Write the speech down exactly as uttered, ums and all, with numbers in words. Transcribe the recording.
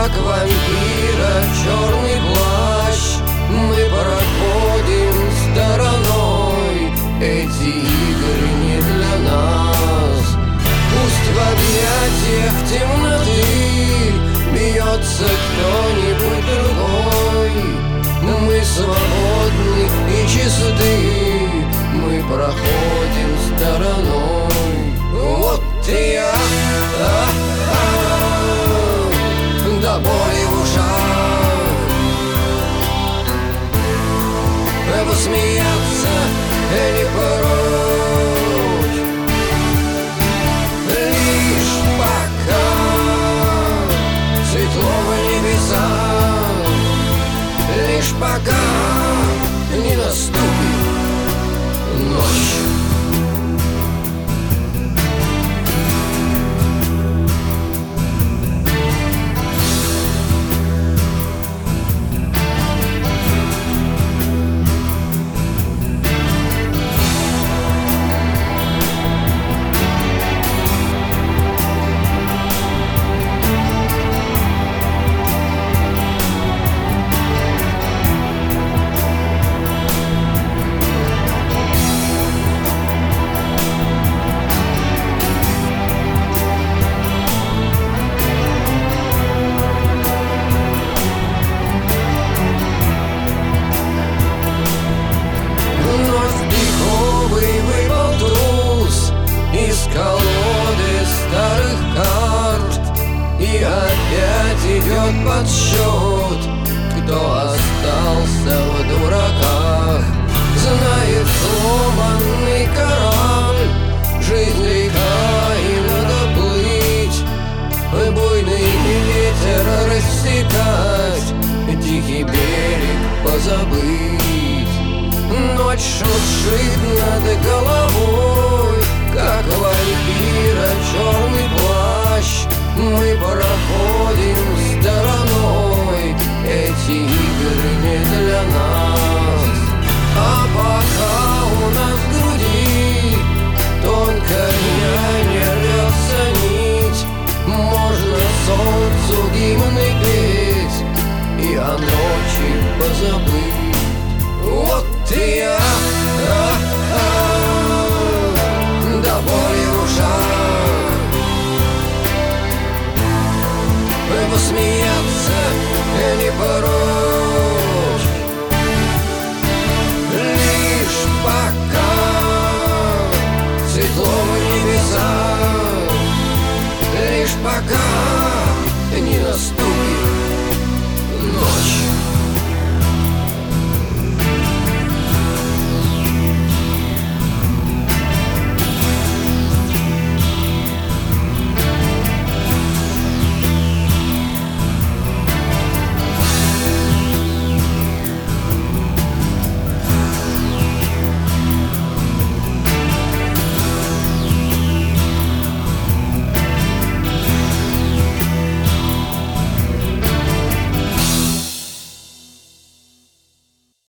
как вампира черный плащ, мы проходим стороной. Эти игры не для нас. Пусть в объятиях темноты бьется кто-нибудь другой. Мы свободны и чисты, мы проходим стороной. Вот я, а, а, до боли в ушах, посмеяться не прочь. Лишь пока светло в небесах, лишь пока не наступит ночь. Колоды старых карт, и опять идет подсчет, кто остался в дураках. Знает сломанный корабль, жизнь река, и надо плыть, буйный ветер рассекать, тихий берег позабыть. Ночь шуршит над головой, как вампира черный плащ, мы проходим стороной. Эти игры не для нас. А пока у нас в груди тонкая не рвется нить, можно солнцу гимны петь и о ночи позабыть.